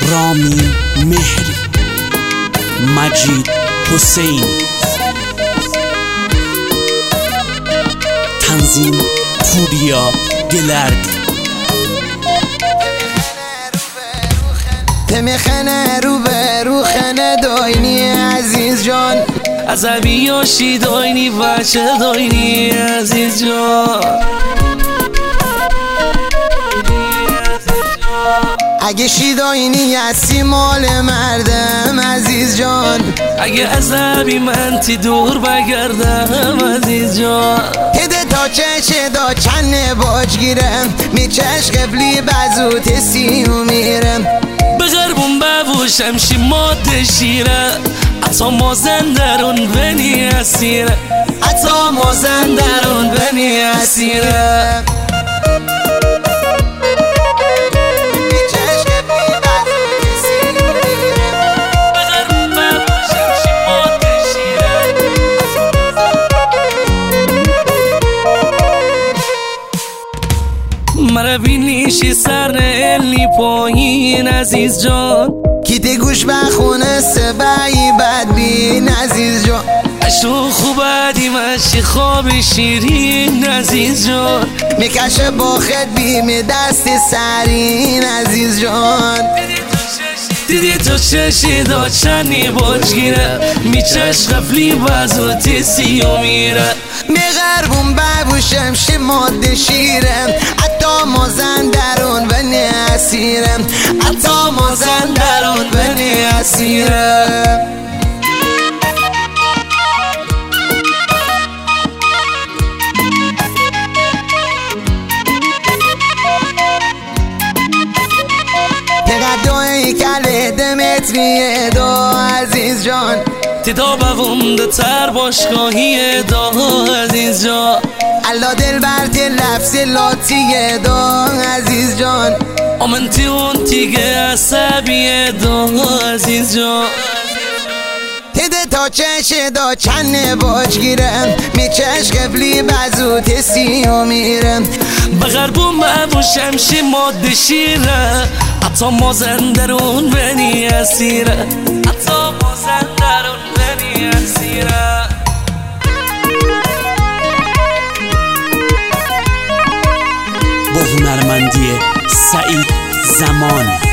رامین مهری، مجید حسین، تنظیم پوریا گلرد. تمیخنه رو به رو خنه داینی عزیز جان، عصبی یاشی داینی بچه داینی عزیز جان. اگه شیداینی هستی مال مردم عزیز جان، اگه عصبی من تی دور بگردم عزیز جان. هده تا چشه دا چنه باج گیرم میچش قبلی بزوت سیو میرم. بغربون ببوشم شی ماده شیره، اتا مازن درون بنی اسیره، اتا مازن درون بنی اسیره. مرا بینیشی سر الی پایین عزیز جان، کیتی گوش بخونه سبعی بدبین عزیز جان. اشو خوبه مشی خواب شیرین عزیز جان، میکشه با خد بیم دست سرین عزیز جان. دیدی تو چشی دا چنی باج گیره، میچش غفلی بزوتی سیو میره. میغربون ببوشم شی ماده شیرم، حتی مازن درون بنی اسیرم، حتی مازن درون بنی اسیرم. تقدوی کل دمتریه دا عزیز جان، تدا بونده تر باشگاهی دا عزیز جان. الله دل برد لفظ لاتیه دا عزیز جان. آمنتی اون تیگه عصبیه دا عزیز جان. تده تا چشه دا چنه باج گیرم میچش قبلی بزوت سیو میرم. بغربون ببوشم شی ماده شیره، اتا مازن درون بنی اسیره، اتا مازن درون بنی اسیره. با هنرمندی سعید زمان.